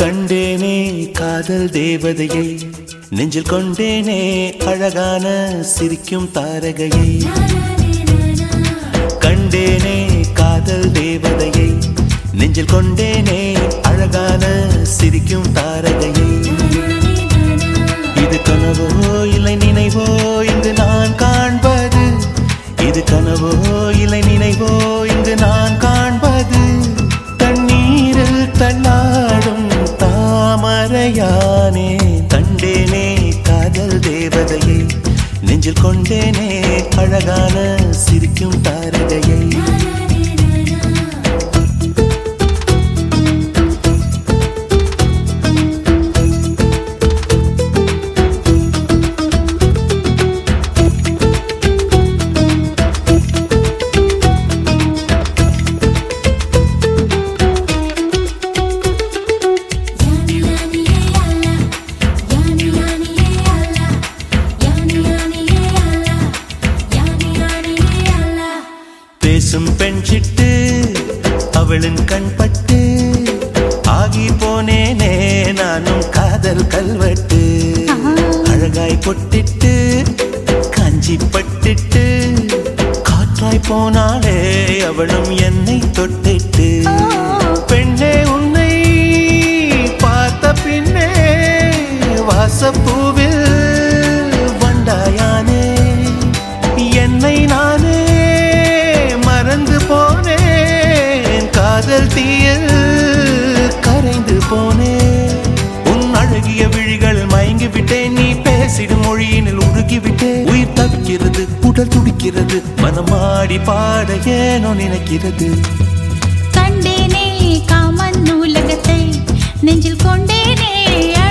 கண்டேனே காதல் தேவதையை, நெஞ்சில் கொண்டேனே அழகான சிரிக்கும் தாரகையை. கண்டேனே காதல் தேவதையை, நெஞ்சில் கொண்டேனே அழகான சிரிக்கும் தாரகையை. இது கனவோ இல்லை நினைவோ இங்கு நான் காண்பது, இது கனவோ இல்லை நினைவோ இங்கு நான் காண்பது. தண்ணீரில் தள்ளாடும் தாமரையானே, கண்டேனே காதல் தேவதையை, நெஞ்சில் கொண்டேனே அழகான சிரிக்கும் தாரகையை. பேசும் பெண் சிட்டு அவளின் கண்பட்டு, ஆகி போனேனே நானும் காதல் கல்வெட்டு. அழகாய் பொட்டிட்டு காஞ்சி பட்டிட்டு, காற்றாய் போனாலே அவளும் என்னை தொட்டிட்டு. பெண்ணே உன்னை பார்த்த பின்னே வாசப்பூவில் வண்டாயானே, என்னை நானே மறந்து போனேன், காதல் தீயில் கரைந்து போனேன். உன் அழகிய விழிகள் மயங்கி விட்டேன், நீ பேசிடும் மொழியினில் உருகிவிட்டேன். உயிர் தவிக்கிறது, உடல் துடிக்கிறது, மனமாடி பாட ஏனோ நினைக்கிறது. கண்டேனே காமன் உலகத்தை, நெஞ்சில் கொண்டேனே